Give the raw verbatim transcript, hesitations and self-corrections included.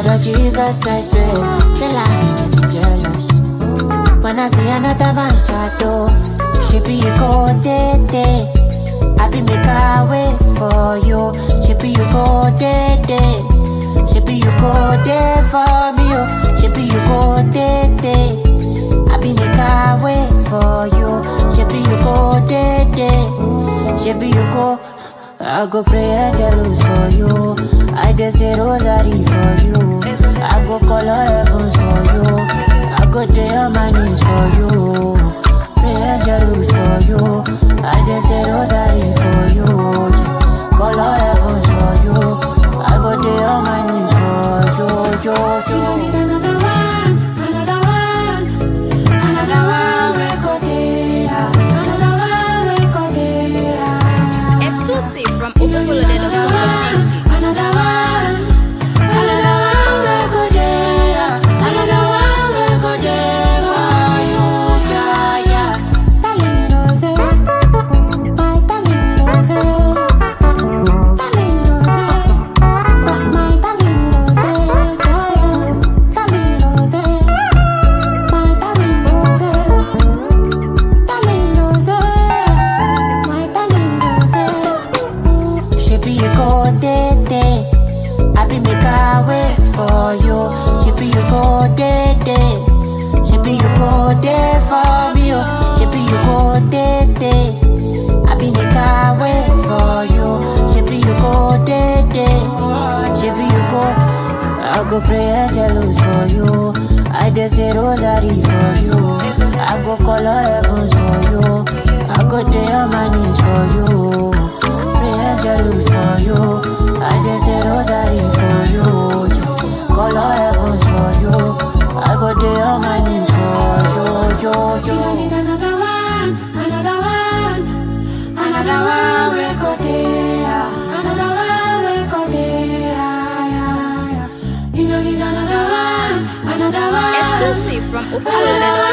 your Jesus, I swear. Feel like I'm jealous. When I see another man's shadow, she be you go day day. I be make her wait for you. She be you go day day. She be you go day for me. Oh. She be you go day day. I be make her wait for you. She be you go day day. She be you go. I go pray angelus for you. I dey say rosary for you. I go call all heavens for you. I go day on my knees for you. Pray angelus for you. I dey say rosary for you. Call all heavens for you. I go day on my knees for you. Yo, yo. Another one, another one, another one we go there. Another one we go there. Exclusive from Overflow dot com. Another one, another one we go there. Another one we go there. Oh, you, yeah, yeah. Darling Rose, my darling Rose, darling Rose, my darling Rose, darling Rose, my darling Rose, darling Rose, my darling Rose. She be you go day day. I be make her wait for you. She be you go day day. She be you go day for me. Oh. She be you go day day. I be make her wait for you. She be you go day day. She be you go. I go pray angelus for you. I dey say rosary for you. I go call all heavens for you. I go day on my knees for you. Pray angelus for you. I dey say rosary for you. Call all heavens for you. I go day on my knees for you. Yo, yo. Another one, another one, another one we go there. Another one we go there. You know need another one, another one. Exclusive from Overflow dot com.